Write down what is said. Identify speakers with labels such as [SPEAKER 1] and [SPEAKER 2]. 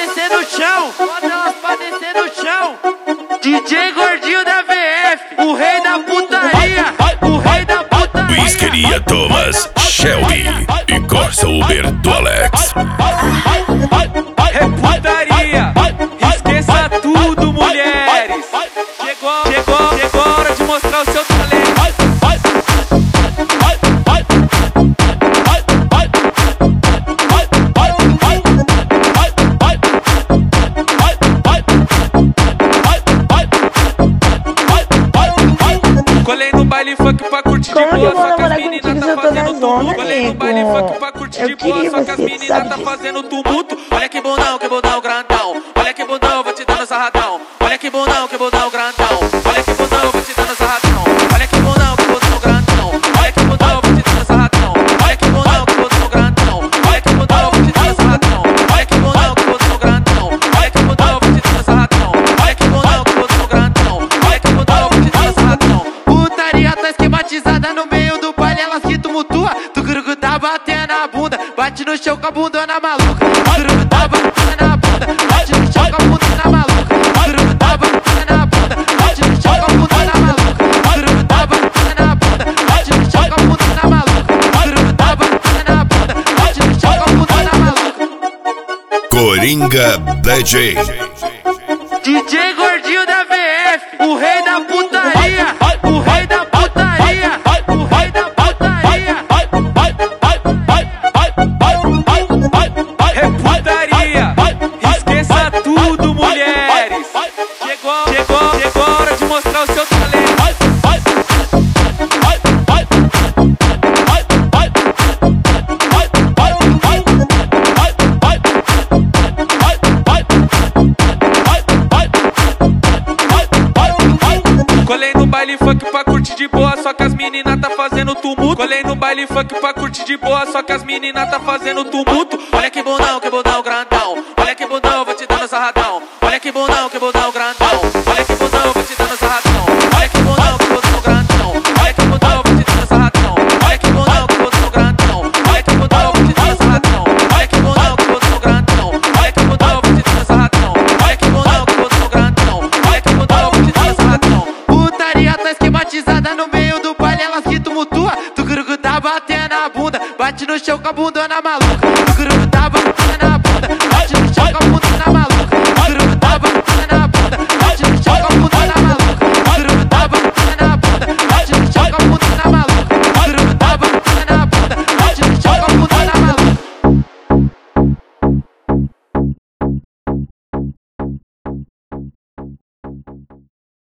[SPEAKER 1] descer no chão, bota elas pra descer no chão. DJ Gordinho da VF, o rei da putaria, o rei da putaria.
[SPEAKER 2] Whiskeria Thomas, Shelby e Corsa Uber do Alex.
[SPEAKER 3] É putaria, esqueça tudo, mulheres. Chegou a hora de mostrar o seu talento. Colei no baile funk pra curtir de boa, só que as meninas tá fazendo tumulto. Colei no baile funk pra curtir de boa, só que as meninas tá fazendo tumulto. Olha que bundão grandão. Olha que bundão, vou te dando sarradão. Olha que bundão grandão. Olha que bundão, vou te dando sarradão. Olha que bundão grandão. Olha que bundão, vou te dando sarradão. Olha que bundão grandão. Olha que bundão, vou te dando sarradão. Olha que bundão grandão. Olha que bundão, vou te dando sarradão. Olha que bundão grandão. Olha que bundão, vou te dando sarradão.
[SPEAKER 1] Putaria tá esquematizada no meio do baile, ela se tumultua. Tucurucu tá batendo a bunda, bate no chão com a bundona maluca. Tucurucu tá batendo a bunda, bate no chão com a bundona maluca. Tucurucu tá batendo a bunda, bate no chão com a bundona maluca. Tucurucu tá batendo a bunda, bate no chão com a bundona maluca. Tucurucu tá batendo a bunda, bate no chão com a bundona maluca.
[SPEAKER 2] Coringa DJ.
[SPEAKER 1] DJ Gordinho da VF, o rei da putaria, o rei da putaria, o rei da putaria.
[SPEAKER 3] É putaria, esqueça tudo, mulheres. Chegou a hora de mostrar o seu talento. Colei no baile funk pra curtir de boa, só que as meninas tá fazendo tumulto. Colei no baile funk pra curtir de boa, só que as meninas tá fazendo tumulto. Olha que bundão grandão. Olha que bundão, vou te dando sarradão. Olha que bundão grandão. Olha que bundão, vou te dando sarradão. Olha que bundão grandão. Olha que bundão, vou te dando sarradão. Olha que bundão grandão. Olha que bundão, vou te dando sarradão. Olha que bundão grandão. Olha que bundão, vou te dando sarradão. Olha que bundão grandão. Olha que bundão, vou te dando sarradão.
[SPEAKER 1] Putaria tá esquematizada no meio do baile, ela se tumultua. Tucurucu tá batendo a bunda, bate no chão com a bunda